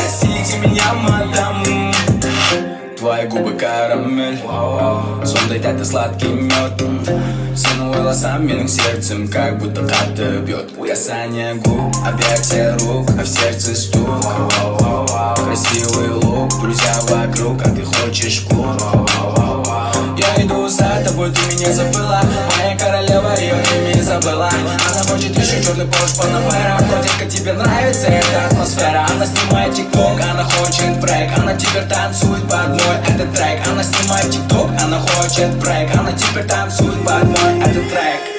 Простите меня, мадам. Твои губы карамель, сон дает и сладкий мед. Сунул волосам, минух сердцем, как будто кто-то бьет. Касание губ, объятия рук, а в сердце стук. Красивый лук, друзья вокруг, а ты хочешь в клуб. Я иду за тобой, ты меня забыла. Моя королева, ее имя забыла. Она хочет еще черный Порш Панамера. Котика, тебе нравится эта атмосфера. Она снимает тикток, она хочет брейк. Она теперь танцует под мой этот трек. Она снимает тикток, она хочет брейк. Она теперь танцует под мой этот трек.